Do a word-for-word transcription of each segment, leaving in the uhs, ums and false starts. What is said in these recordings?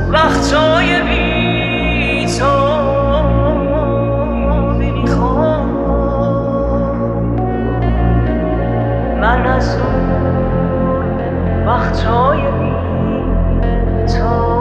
وقتای بی تو نمیخوام من از اون وقتای بی تو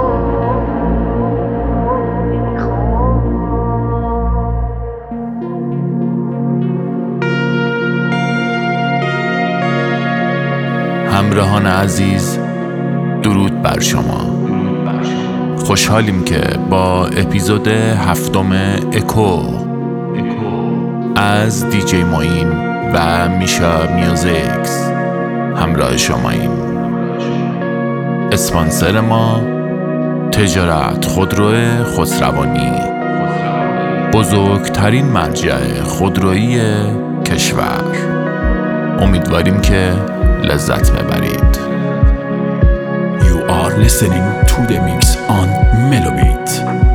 همراهان عزیز، درود بر شما. خوشحالیم که با اپیزود هفتم اکو از دیجی معین و میشا میوزیکس همراه شماییم. اسپانسر ما تجارت خودرو خسروانی، بزرگترین مرجع خودرویی کشور. امیدواریم که لذت ببرید. You are listening to the mix on Melobit.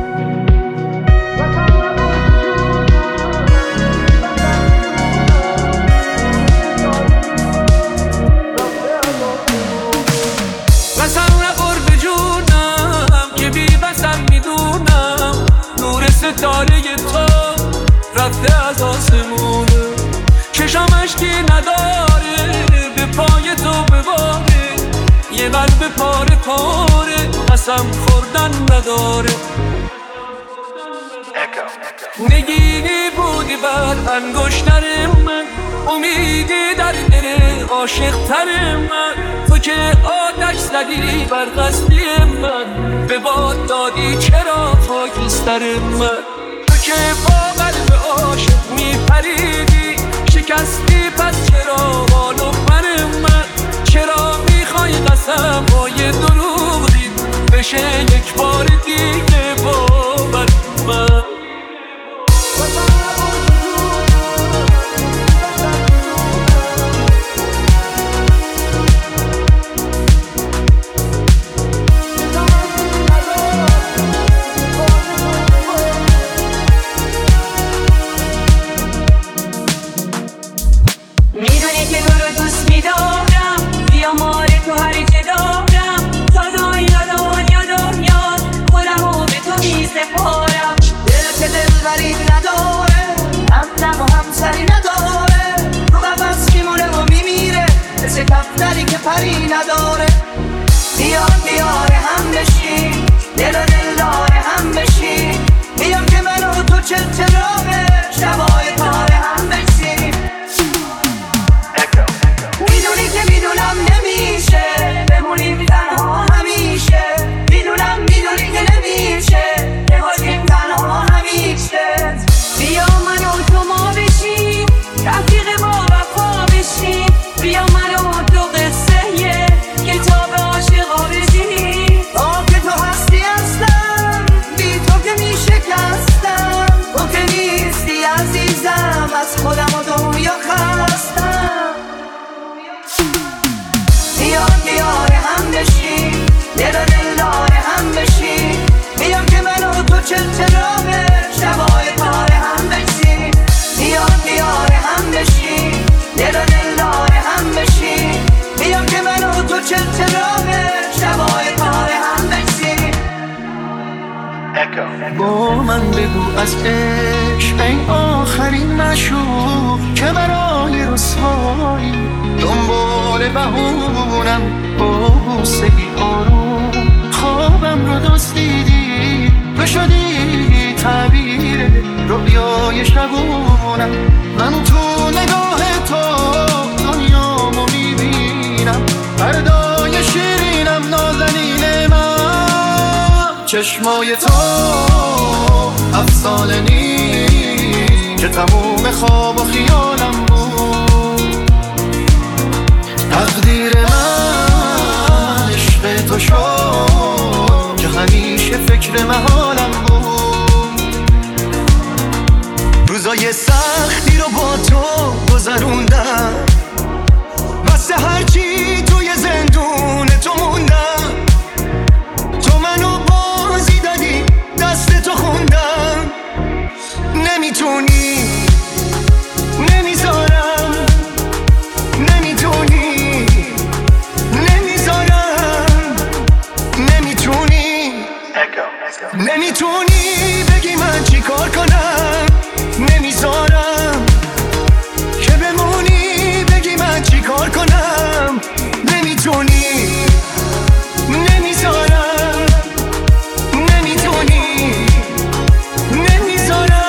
قسم نخور به جونم که بی بسم میدونم نور ستاره تو رفته از آسمونه، چشم اشکی نداره به پای تو بباره، یه قلب پاره پاره قسم خوردن نداره. نگینی بودی بر انگشتر من، امیدی در دل عاشق تر من، تو که آتش زدی بر قصدی من، به باد دادی چرا خاکستر من، تو که با قلب عاشق میپریدی شکستی پس چرا حالو بر من، چرا میخوای قسم های دروغ دید بشه یک بار دیگه باور من. میدونی که تو رو دوست میدارم، بیا مال تو هر چه دارم، تا دنیا دنیا خودمو به تو میسپارم. دل که دلبری نداره، همدم و همسری نداره، تو قفس میمونه و میمیره مثل کفتری که پری نداره. بیا دیار هم بشی، دل و دلدار هم بشی، بیا که من و تو چه ترابه شبای تاره هم بشی. میدونی که میدونم نمیشه بمونیم تنها همیشه، میدونم میدونی که نمیشه که باشیم تنها همیشه. بیا من و تو ما بشیم، رفیق با وفا بشیم، بیا من و تو قصه یه کتاب عاشقا بشیم. آه که تو هستی هستم، بی تو که میشکستم، تو که نیستی عزیزم از خودم و دنیا خستم. بیا دیار هم بشی، دل و دلدار هم بشی، بیا که من و تو چه ترابه شبای تاره هم بشی. بیا دیار هم بشی، دل و دلدار هم بشی، بیا که من و تو چه ترابه شبای تاره هم بشی. با من بگو از عشق این آخرین مشوق که برای رسوایی دنبال بهونم با بوسگی آروم خوابم رو دزدیدی، تو شدی تعبیر رویای شبونم. من تو نگاه تو دنیامو میبینم، فردای شیرینم نازنین من. چشمای تو افسانه نیست که تموم خواب و خیالم بود، تقدیر من عشق تو شد که همیشه فکر محالم بود. روزای سختی رو با تو گذروندم، واسه هرچی توی زندون تو موندم، تو منو بازی دادی دست تو خوندم. نمیتونی نمیذارم، نمیتونی نمیذارم، نمیتونی نمیتونی بگی من چی کار کنم، نمیذارم که بمونی بگی من چی کار کنم، نمیتونی نمیذارم، نمیتونی نمیذارم.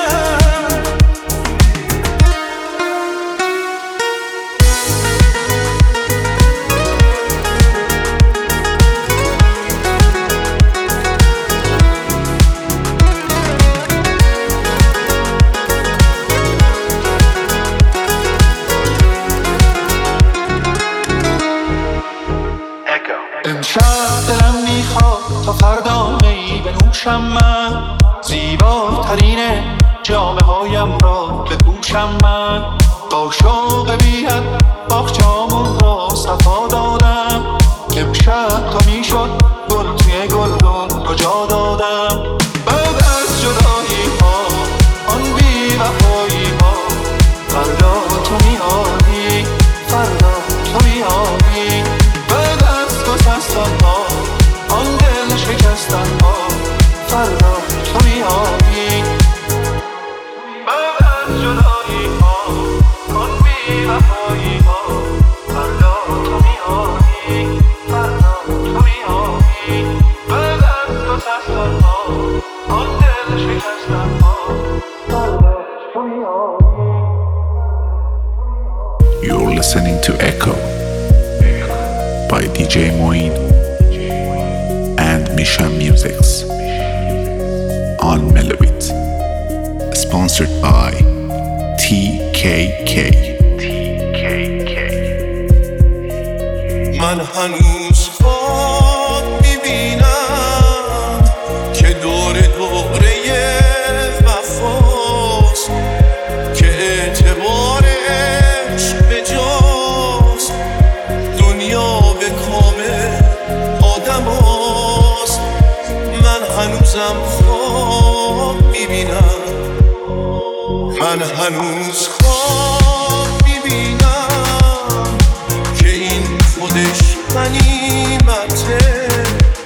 امشب دلم میخواد تا فردا می بنوشم، من زیباترین جامه هایم را بپوشم، من با شوق بیت باغچامون را صفا دادم، امشب تا میشد گل توی گلدون رو جا دادم. بعد از جدایی ها آن بی وفایی ها فردا تو میایی، فردا تو میایی. بعد از گسستن ها آن دل شکستن ها فردا تو میایی. بعد از جدایی ها آن بی وفایی ها فردا تو میایی، فردا تو میایی. بعد از گسستن ها آن دل شکستن ها فردا تو میایی. You're listening to Echo by D J Moeen and Misha Musics on Melobit, sponsored by T K K. من هنوز خواب میبینم که دور دوره وفاست، که اعتبارش به جاست، دنیا به کامل آدم هاست. من هنوزم خواب میبینم، من هنوز خواب میبینم که این خودش غنیمته،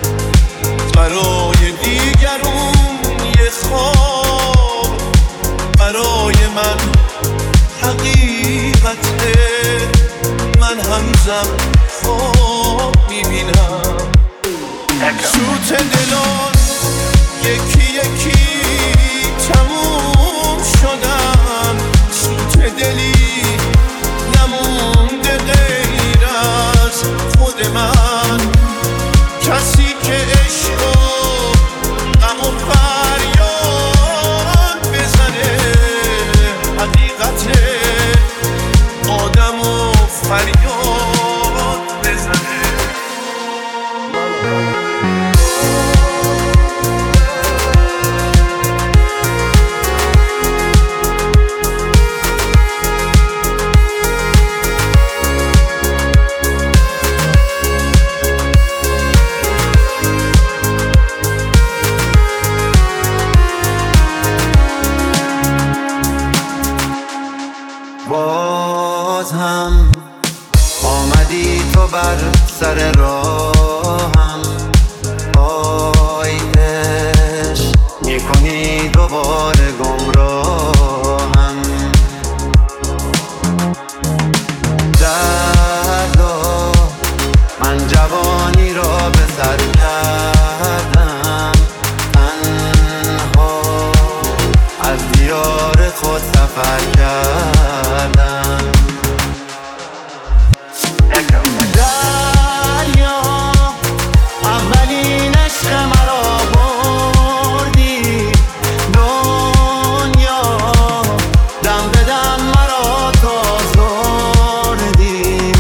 برای دیگرون یه خواب، برای من حقیقته. من هنوزم خواب میبینم سوت دلان یکی یکی تموم شدن، سوت دلی نمونده غیر از خود من، کسی که عشق و غم و فریاد بزنه، حقیقت آدم و فریاد بزنه. باز هم آمدی تو بر سر راهم، آی عشق میکنی دوباره گمراهم. دردا من جوانی را به سر کردم، تنها از دیار خود سفر کردم. دریا اولین عشق مرا بردی، دنیا دم به دم مرا تازردی.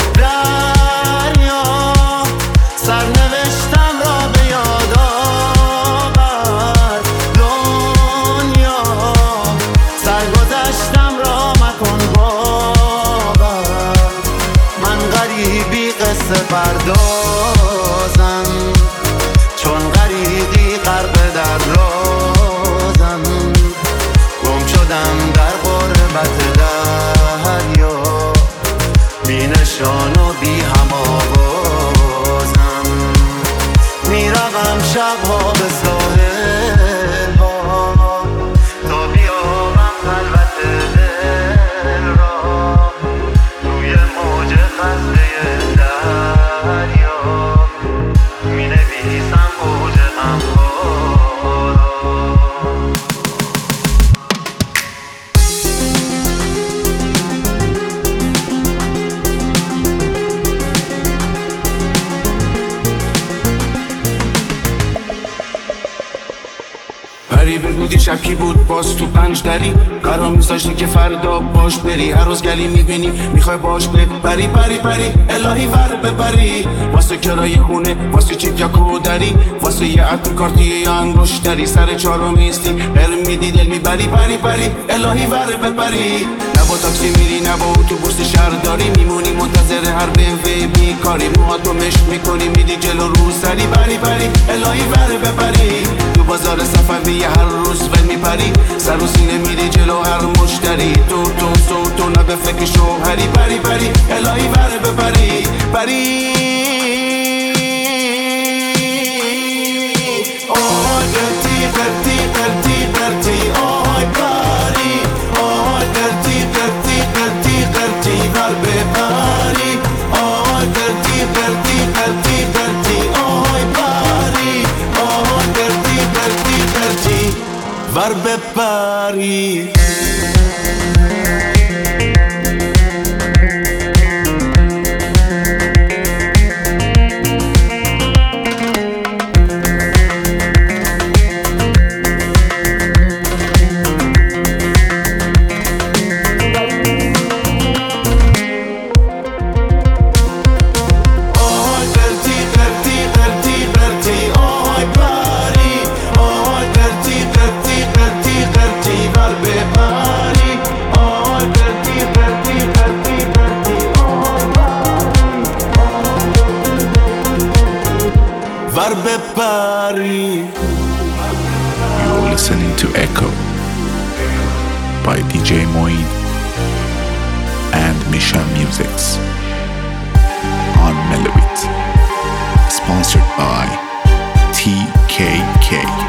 دریا سرنوشتم را به یاد آورد، دنیا سرگذشتم را مکن باور. من غریبی قصه پردازم، چون غریقی غرق در رازم، گم شدم در غربت دریا، بی نشان و بی هم آوازم. میروم شبها به ساحل داری بگو دیشب کی بود باز تو پنج دری قرار میذاشتی که فردا باش بری هر روز گلی میبینی میخوای باش بری پری پری الهی ور ببری واسه کرای خونه واسه چک یا کودری واسه یه عطر کارتی یا انگشتری سر چارو میستی هر میدی دل میبری پری پری الهی ور ببری نه با تاکسی میری نه با اتوبوس شهرداری میمونی منتظر هر بموی بیکاری موهاتو مشت میکنی میدی جلو رو سری بری بری الهی ور ببری تو بازار صفوی هر روز ول میپری سر و سینه میری جلو هر مشتری تو تو تو تو نه به فکر شوهری بری بری الهی ور ببری بری آهای قرتی قرتی قرتی قرتی آهای بری آهای قرتی قرتی قرتی قرتی ور ببری آهای قرتی قرتی قرتی قرتی آهای بری آهای قرتی قرتی قرتی ور ببری You're listening to Echo by D J Moeen and Misha Musics on Melobit, sponsored by T K K.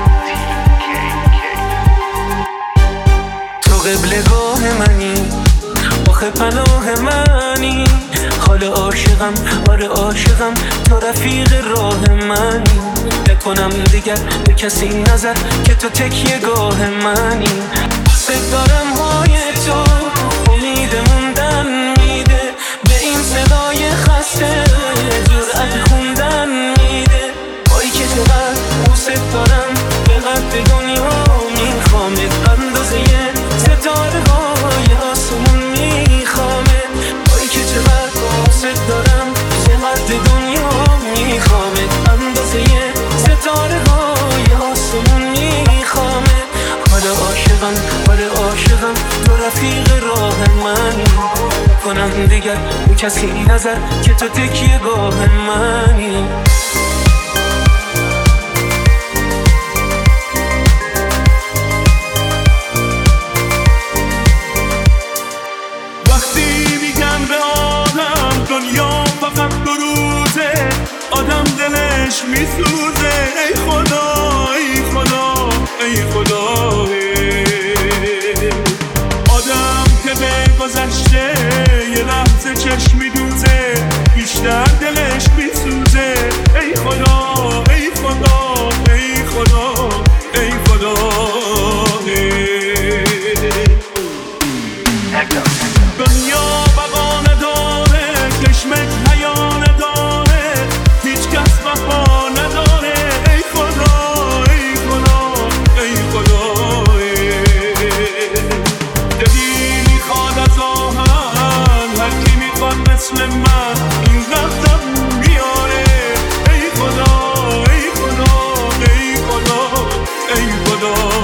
تو قبلگاه منی آخه پناه منی حال عاشقم آره عاشقم تو رفیق راه منی نکنم دیگر به کسی نظر که تو تکیه گاه منی صدارم های تو امید موندن میده به این صدای خسته جرأت خوندن میده وای که چقدر دوست دارم به قد دنیا میخوامت اندازه ستاره های آسمون میخوامت وای که چقدر دوست دارم به قد دنیا میخوامت اندازه ستاره های آسمون میخوامت حالا عاشقم حالا عاشقم تو رفیق راه منی کنم دیگر به کسی نظر که تو تکیه گاه منی وقتی میگن به آدم دنیا فقط دو روزه آدم دلش میسوزه ای خدا ای خدا ای خدا آدم که به گذشته یه لحظه چشم میدوزه بیشتر دلش میسوزه ای خدا ای خدا ای خدا ای خدا دنیا بقا نداره چشمت حیا نداره هیچ کس وفا نداره ای خدا ای خدا ای خدا دلی میخواد از آهن هر کی میخواد مثل من این رفتم میاره ای خدا ای خدا ای خدا ای خدا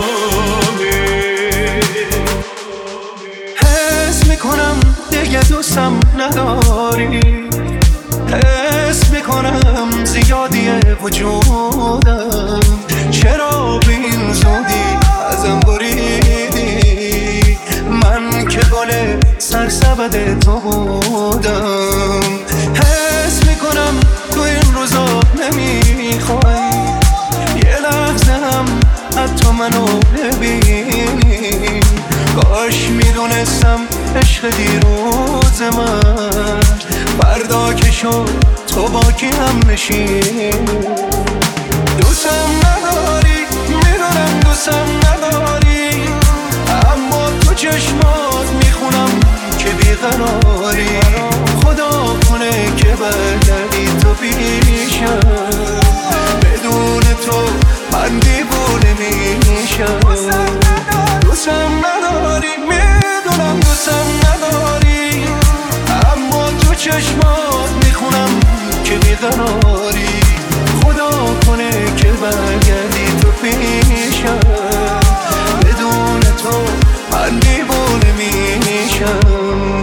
حس میکنم دیگه دوستم نداری حس میکنم زیادیه وجودم چرا به این زودی ازم بریدی من که گل سرسبد تو بودم حس میکنم تو این روزا نمیخوای یه لحظه هم حتی منو ببینی کاش میدونستم عشق دیروز من فردا که شد تو با کی هم نشین دوستم نداری میدونم دوستم نداری اما تو چشمات میخونم که بیقراری خدا کنه که برگردی تو پیشم بدون تو من دیوونه میشم پیشم دوستم نداری میدونم دوستم نداری اما تو چشمات میخونم که بیقراری خدا کنه که برگردی تو پیشم بدون تو من دیوونه میشم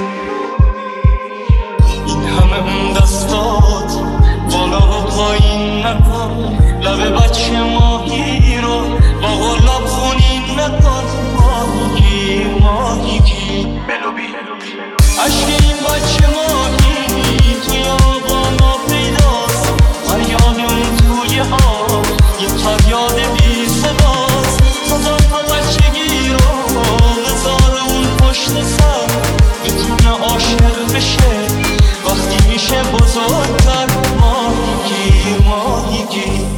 این همه اون دستات بالا و پایین نکن لب بچه ماهی رو با غلاب خونین نکن ماهی ماهی ملوبی عشق این بچه ماهی توی آبانا پیداست فریاد اون توی آب یه فریاد بی صداست سازا تا بچگی رو بذار اون پشت سر بتونه عاشق بشه وقتی میشه بزرگتر ماهیگی ماهیگی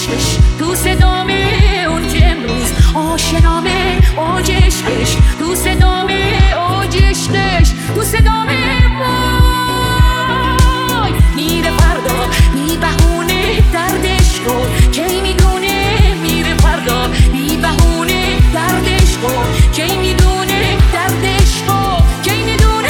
عشقش تو صدام اون که امروز آشنامه اوج عشقش تو صدام اوج عشقش تو صدام وای میره فردا بی بهونه دردش رو کی میدونه میره فردا بی بهونه دردش رو کی میدونه دردش رو کی میدونه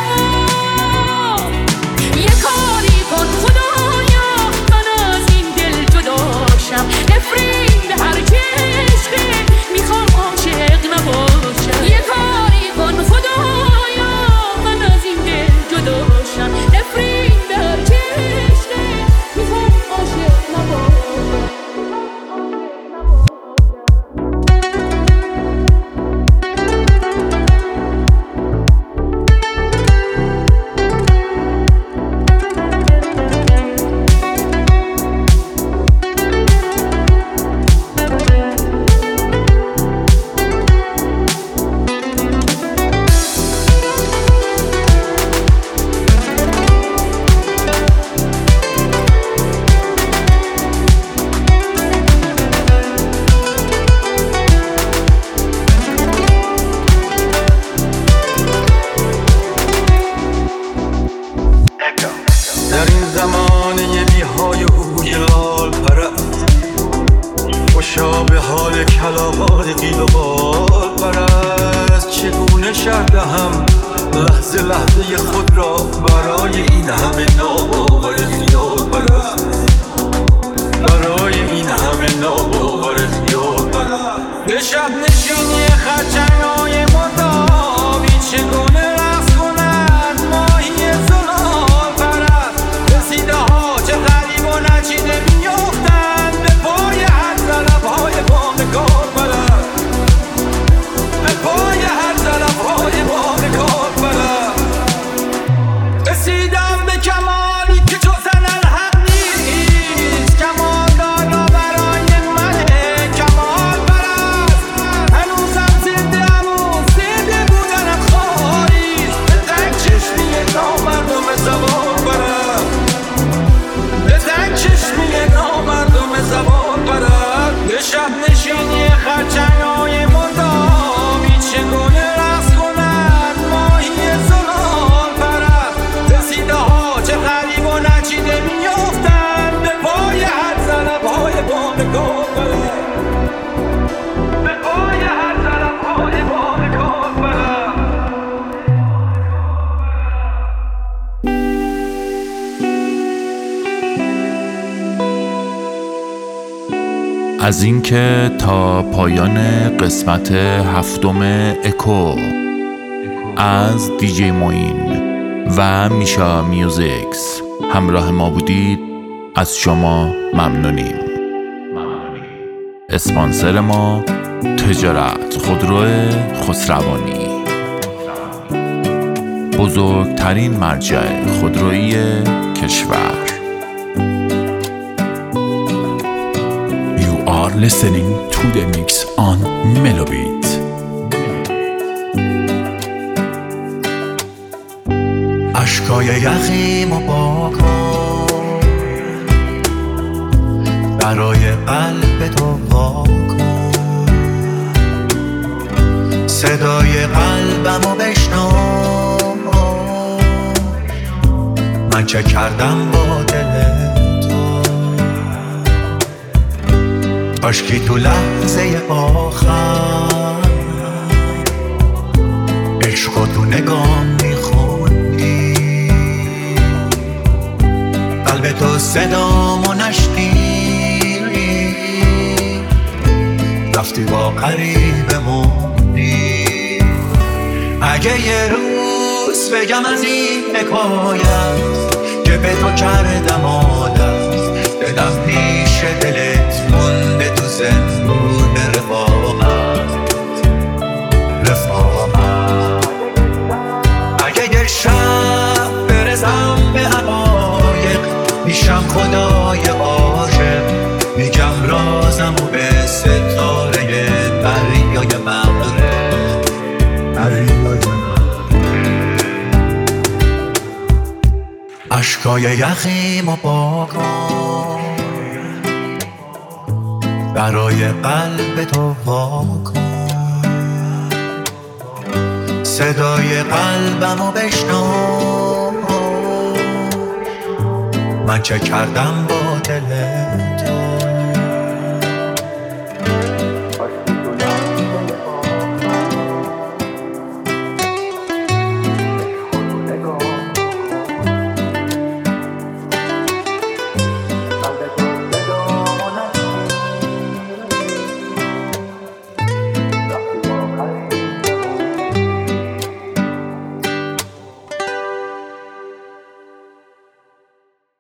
یه کاری کن خدایا من از این دل جداشم نفرین به هر عشقه میخوام عاشق نباشم یه کاری کن خدایا من از این دل جداشم نفرین به هر عشقه میخوام عاشق نباشم در این زمانه بیهای اوی لال پرست خوشا به حال کلاغات قیل و بال پرست چگونه شرح دهم لحظه لحظه خود را برای این همه ناباور خیال پرست برای این همه ناباور خیال پرست به شب نشینی خرچنگ‌های مردابی چگونه رقص کنند ماهی زلال پرست رسیده ها چه غریب و نچیده میافتند به پای هر طلب‌های بامدگار پرست به پای هر طلب‌های بامدگار پرست رسیدم به کمالی که جز الحق نیست کمال دارا برای منه کمال پرست هنوزم زنده ام و زنده بودنم خواریست به تنگ چشمی نامردم زبان پرست به تنگ چشمی نامردم زبان پرست به شب نشینی خرچنگ‌های مردابی چگونه رقص کنند ماهی زلال پرست رسیده ها چه غریب و نچیده میافتند به پای هر طلب‌های بامدگار پرست به پای هر طلب‌های بامدگار پرست از اینکه تا پایان قسمت هفتم اکو از دیجی موین و میشا میوزیکس همراه ما بودید از شما ممنونیم. اسپانسر ما تجارت خودرو خسروانی، بزرگترین مرجع خودرویی کشور. You are listening to the mix on Melobit. اشکای یخیمو پاک کن برای قلب تو پاک کن صدای قلبمو بشنو من چه کردم با دل تو کاشکی تو لحظه آخر عشقو تو نگام میخوندی قلب تو صدامو نشنیدی رفتی با قریب موندی اگه یه روز بگم از این حکایت که به تو کردم عادت دلم پیش دلت مونده تو زندون رفاقت رفاقت اگه یه شب برسم به حقایق میشم خدای عاشق میگم رازمو به ستاره دریای مغرب دریای مغرب اشکای یخیمو پاک کن برای قلب تو واکن، صدای قلبمو بشنو من چه کردم با دلت.